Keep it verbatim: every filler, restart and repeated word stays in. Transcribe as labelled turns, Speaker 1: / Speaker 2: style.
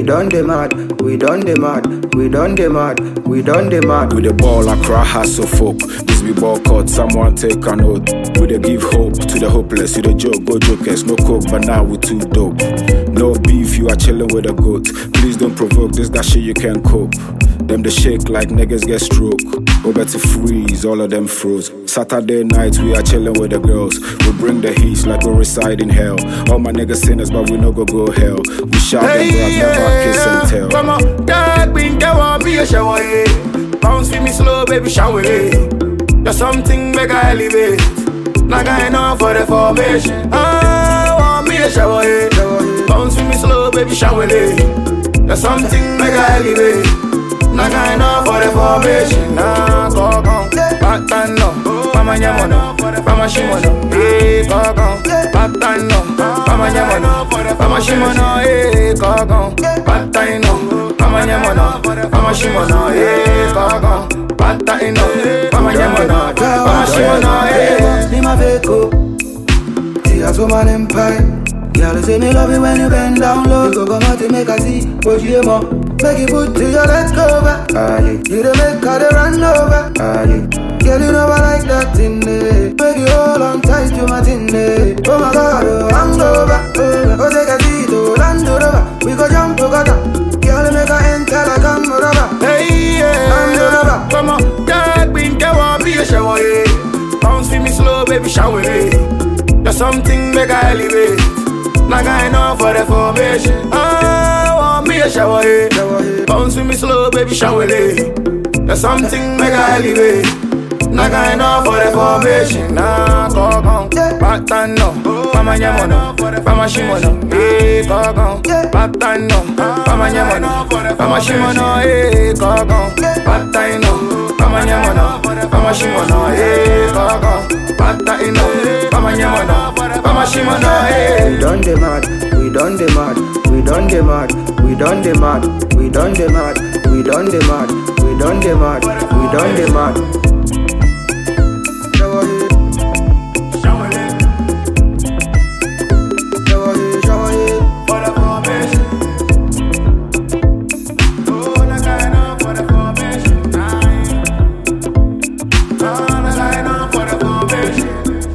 Speaker 1: done the mad, we done the mad, we done the mad, we done the mad.
Speaker 2: With the ball, I cry hustle folk. This be ball cut, someone take a note. We dey give hope to the hopeless. You the joke, go jokers, no coke, but now we too dope. No beef, you are chilling with a goat. Please don't provoke, this that shit you can't cope. Them they shake like niggas get stroke. Or better freeze, all of them froze. Saturday nights we are chilling with the girls. We bring the heat like we reside in hell. All my niggas sinners, but we no go go hell. We shout
Speaker 3: Hey,
Speaker 2: them, but
Speaker 3: yeah,
Speaker 2: never kiss and tell.
Speaker 3: come on, that been there won't be a shower, eh. Bounce with me slow, baby, shower, eh. There's something make I elevate. Like I know for the formation. I want me a shower, eh. Bounce with me slow, baby, shower, eh. There's something make I elevate. Like I know for the formation. Nah, go go, pattern no. Mama nyamono, mama shimono, eh, go go, pattern no. Mama nyamono, mama shimono, eh, go go, pattern no. Mama nyamono, mama shimono, eh, go go, pattern no. Mama nyamono, mama shimono, eh.
Speaker 1: Ni ma veko, see as woman empire. Girl, say me love it when you bend down low. You go come out to make a see, but you more. Make you put to your legs over. Ah, yeah. You the make her the run over. Ah, yeah. Girl, you know I like that thing, eh. Make you hold on tight to my thing, eh. Oh my God, oh, hangover. Oh, oh, take a seat, oh, land over. We go jump together. Girl, make her enter like I'm a rubber.
Speaker 3: Hey, yeah, come on, that been there won't be a shower, eh. Bounce with me slow, baby, shower, eh. There's something make I elevate. Like I know for the formation. I want me a shower, eh. Bounce with me slow, baby, shower, eh. There's something make I elevate. Like I know for the formation. Nah, go go, pattern no. Mama nyamono, mama shimono, eh, go go, pattern no. Mama nyamono, mama shimono, eh, go go, pattern no. Mama nyamono, mama shimono, eh, go go, pattern no. Mama nyamono, mama shimono, eh.
Speaker 1: We done the mad, we done the mad, we done the mad, we done the mad, we done the mad, we done the mad, we done the mad, we done the mad.